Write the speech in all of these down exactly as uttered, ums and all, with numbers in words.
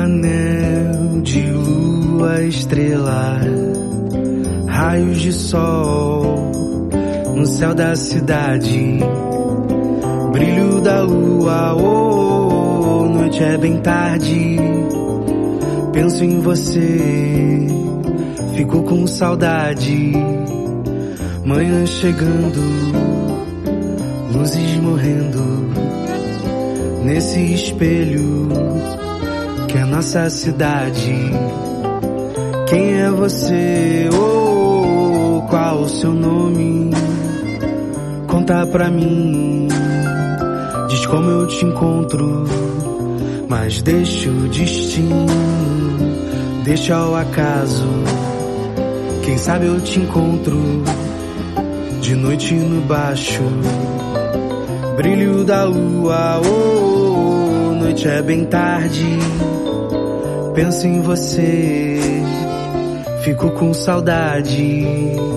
anel de lua estrelar, raios de sol no céu da cidade, brilho da lua, oh, noite é bem tarde. Penso em você, fico com saudade. Manhã chegando, luzes morrendo nesse espelho que é nossa cidade. Quem é você? Oh, qual o seu nome? Conta pra mim, diz como eu te encontro, mas deixa o destino, deixa o acaso. Quem sabe eu te encontro de noite no baixo, brilho da lua, oh, noite é bem tarde. Penso em você, fico com saudade.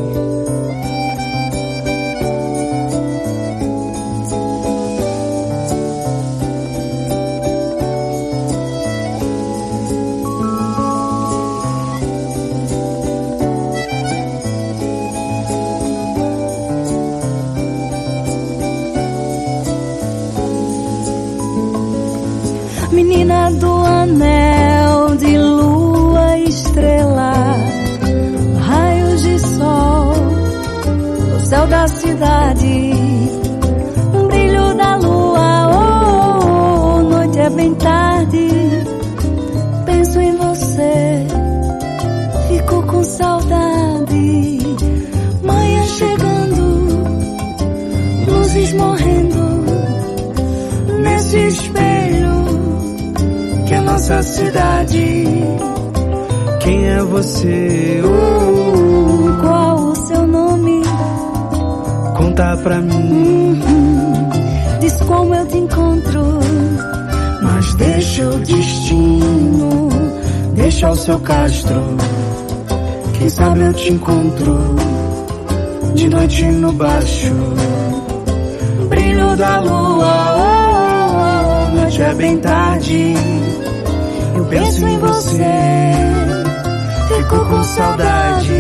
Menina do anel de lua estrela, raios de sol no céu da cidade, um brilho da lua, oh, noite é bem tarde. Penso em você, fico com saudade. Manhã chegando, luzes morrendo nesse espelho que é nossa cidade. Quem é você? Oh, qual o seu nome? Conta pra mim. Uhum. Diz como eu te encontro, mas deixa o destino, deixa o seu castro. Quem sabe eu te encontro de noite no baixo, brilho da lua, oh, noite é bem tarde. Eu penso em você, fico com saudade.